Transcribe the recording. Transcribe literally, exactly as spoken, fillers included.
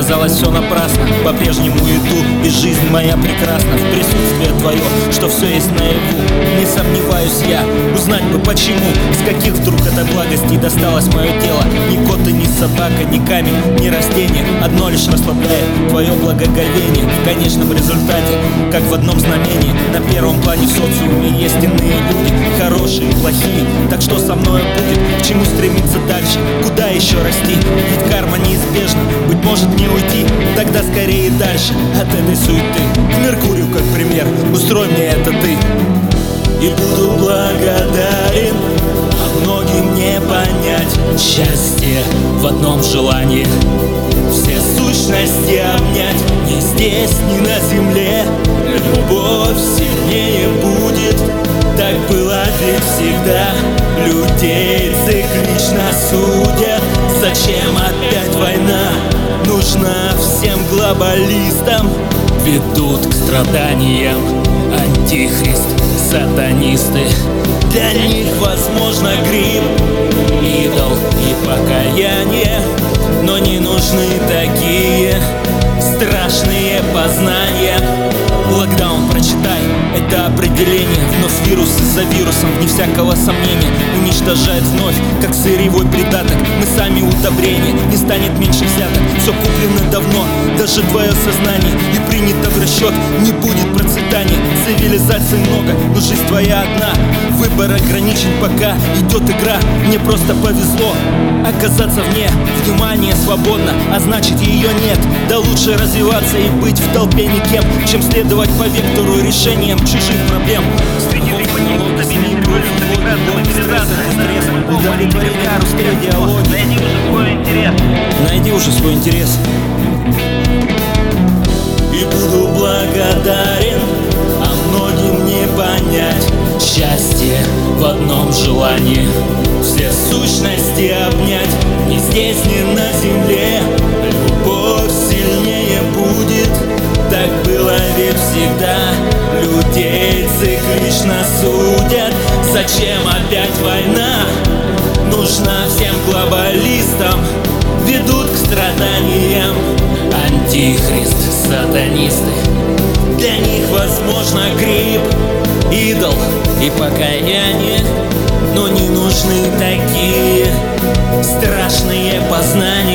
казалось все напрасно. По-прежнему иду, и жизнь моя прекрасна. В присутствие твое, что все есть наяву. Не сомневаюсь я, узнать бы почему, с каких вдруг этой благости досталось мое тело. Ни кот и ни собака, ни камень, ни растение. Одно лишь расслабляет твое благоговение. В конечном результате, как в одном знамении, на первом плане в социуме есть иные люди, хорошие и плохие. Так что со мной будет, к чему стремиться дальше, куда еще расти? Ведь карма неизбежна, быть может не уйти. Тогда скорее дальше от этой суеты. К Меркурию как пример, устрой мне это ты. И буду благодарен, а многим не понять счастье в одном желании. Все сущности обнять, ни здесь, ни на земле. Любовь сильнее будет, так было ведь всегда. Людей циклично судят, зачем опять война? Нужна всем глобалистам, ведут к страданиям антихрист, сатанисты. Для них возможно грипп, идол и покаяние, но не нужны такие страшные познания. Локдаун прочитай, это определение. Вновь вирусы за вирусом, вне всякого сомнения. Уничтожает вновь, как сырьевой придаток. Мы сами удобрение, не станет меньше взяток. Все куплено давно, даже твое сознание и принято в расчет, не будет процветания. Цивилизаций много, но жизнь твоя одна. Выбор ограничен, пока идет игра. Мне просто повезло оказаться вне. Внимание свободно, а значит ее нет. Да лучше развиваться и быть в толпе никем, чем следовать по вектору решениям чужих проблем. Среди Найди уже свой интерес. Найди уже свой интерес. И буду благодарен, а многим не понять счастье в одном желании. Все сущности обнять, ни здесь, ни на земле. Любовь сильнее будет, так было ведь всегда. Людей циклично судят, зачем опять война? Нужна всем глобалистам, ведут к страданиям антихрист, сатанисты. Для них возможно грипп, идол и покаяние, но не нужны такие страшные познания.